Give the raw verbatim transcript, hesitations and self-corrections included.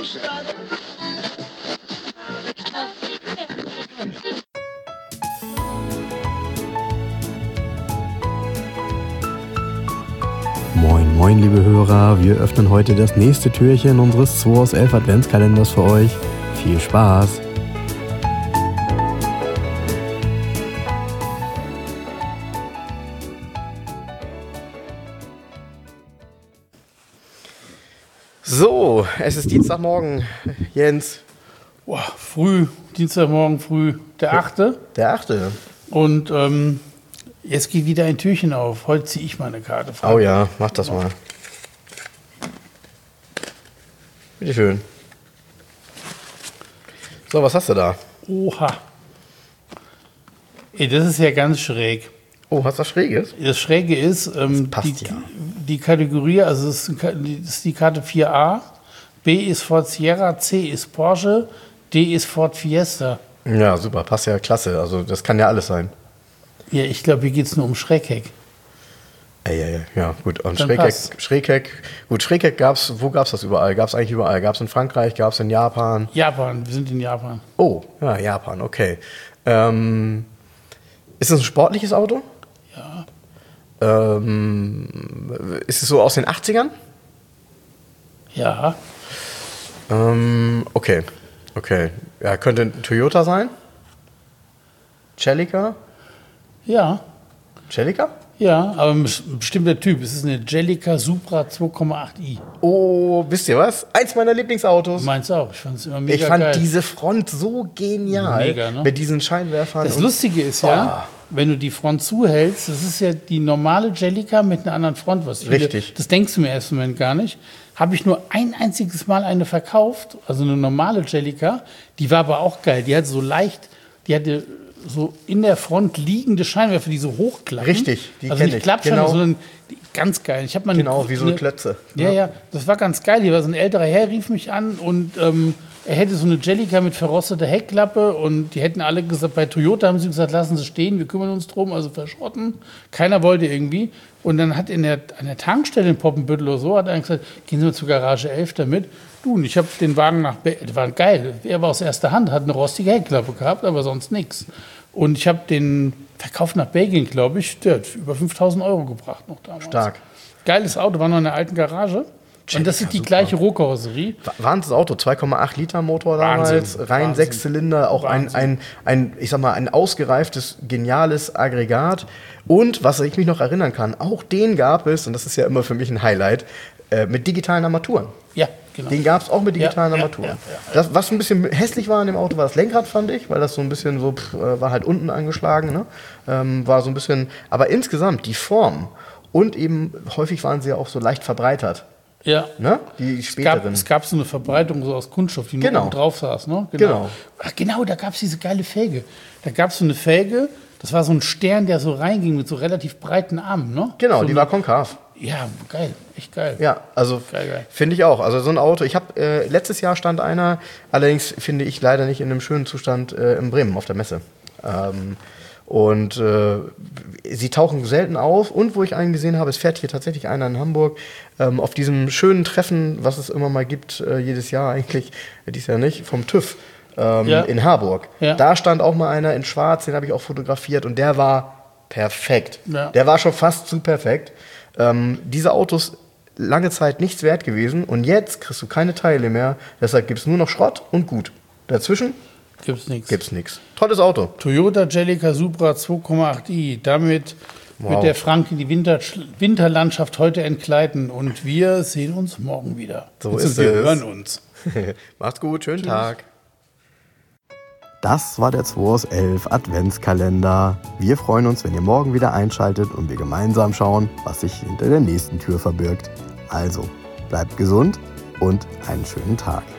Moin, moin, liebe Hörer, wir öffnen heute das nächste Türchen unseres zwei aus elf Adventskalenders für euch. Viel Spaß! So, es ist Dienstagmorgen, Jens. Boah, früh, Dienstagmorgen früh, der achte. Der achte. Und ähm, jetzt geht wieder ein Türchen auf. Heute ziehe ich mal eine Karte frei. Oh ja, mach das mal. Bitte schön. So, was hast du da? Oha. Ey, das ist ja ganz schräg. Oh, hast du was Schräges? Das Schräge ist, ähm, Das passt die, ja. die Kategorie, also das ist, das ist die Karte vier a, B ist Ford Sierra, C ist Porsche, D ist Ford Fiesta. Ja, super, passt ja klasse. Also das kann ja alles sein. Ja, ich glaube, hier geht es nur um Schrägheck. Ey, ey, ey, ja, gut. Und Dann Schrägheck, passt. Schrägheck, gut, Schrägheck gab's, wo gab's das überall? Gab's eigentlich überall? Gab's in Frankreich, gab's in Japan? Japan, wir sind in Japan. Oh, ja, Japan, okay. Ähm, ist das ein sportliches Auto? Ja. Ähm, ist es so aus den achtzigern? Ja. Ähm, okay, okay. Ja, könnte ein Toyota sein? Celica? Ja. Celica? Ja, aber ein bestimmter Typ. Es ist eine Celica Supra zwei Komma acht i. Oh, wisst ihr was? Eins meiner Lieblingsautos. Meins auch. Ich fand es immer mega Ich fand geil. diese Front so genial. Mega, ne? Mit diesen Scheinwerfern. Das und- Lustige ist ja, wenn du die Front zuhältst, das ist ja die normale Celica mit einer anderen Front. Was viele, Richtig. Das denkst du im ersten Moment gar nicht. Habe ich nur ein einziges Mal eine verkauft, also eine normale Celica. Die war aber auch geil. Die hatte so leicht, die hatte so in der Front liegende Scheinwerfer, die so hochklappen. Richtig, die also kenn nicht ich. Klappscheinwerfer, Genau. sondern die, ganz geil. Ich habe mal eine- Genau, wie so eine Klötze. Ja, ja, das war ganz geil. Hier war so ein älterer Herr, rief mich an und ähm, er hätte so eine Celica mit verrosteter Heckklappe und die hätten alle gesagt, bei Toyota haben sie gesagt, lassen Sie stehen, wir kümmern uns drum, also verschrotten. Keiner wollte irgendwie. Und dann hat in der, an der Tankstelle in Poppenbüttel oder so, hat er gesagt, gehen Sie mal zur Garage elf damit. Du, und ich habe den Wagen nach, Be der war geil, er war aus erster Hand, hat eine rostige Heckklappe gehabt, aber sonst nichts. Und ich habe den verkauft nach Belgien, glaube ich, der hat über fünftausend Euro gebracht noch damals. Stark. Geiles Auto, war noch in der alten Garage. Und das ist die super. gleiche Rohkarosserie. Wahnsinns Auto, zwei Komma acht Liter Motor damals, Wahnsinn, rein Wahnsinn. sechs Zylinder, auch ein, Wahnsinn. ein, ein, ich sag mal, ein ausgereiftes, geniales Aggregat. Und, was ich mich noch erinnern kann, auch den gab es, und das ist ja immer für mich ein Highlight, äh, mit digitalen Armaturen. Ja, genau. Den gab es auch mit digitalen Ja, ja, Armaturen. ja, ja, ja. Das, was ein bisschen hässlich war an dem Auto, war das Lenkrad, fand ich, weil das so ein bisschen so, pff, äh, war halt unten angeschlagen, ne? ähm, war so ein bisschen, aber insgesamt die Form und eben, häufig waren sie ja auch so leicht verbreitert. Ja. Ne? Die Es gab, späteren. es gab so eine Verbreitung so aus Kunststoff, die nur Genau. oben drauf saß. Ne? Genau. Ach, genau, da gab es diese geile Felge. Da gab es so eine Felge, das war so ein Stern, der so reinging mit so relativ breiten Armen. Ne? Genau, so die eine, war konkav. Ja, geil, echt geil. Ja, also Geil, geil. finde ich auch. Also so ein Auto, ich habe äh, letztes Jahr stand einer, allerdings finde ich leider nicht in einem schönen Zustand äh, in Bremen auf der Messe. Ähm, und äh, sie tauchen selten auf. Und wo ich einen gesehen habe, es fährt hier tatsächlich einer in Hamburg, ähm, auf diesem schönen Treffen, was es immer mal gibt, äh, jedes Jahr eigentlich, äh, dieses Jahr nicht, vom TÜV ähm, Ja. in Harburg. Ja. Da stand auch mal einer in Schwarz, den habe ich auch fotografiert und der war perfekt. Ja. Der war schon fast zu perfekt. Ähm, diese Autos lange Zeit nichts wert gewesen und jetzt kriegst du keine Teile mehr. Deshalb gibt es nur noch Schrott und gut. Dazwischen Gibt's nichts. gibt's nichts. Tolles Auto. Toyota Celica Supra zwei Komma acht i. Damit Wow. wird der Franke die Winter, Winterlandschaft heute entgleiten und wir sehen uns morgen wieder. So Also ist wir es. hören uns. Macht's gut, schönen Tag. Das war der zwei aus elf Adventskalender. Wir freuen uns, wenn ihr morgen wieder einschaltet und wir gemeinsam schauen, was sich hinter der nächsten Tür verbirgt. Also, bleibt gesund und einen schönen Tag.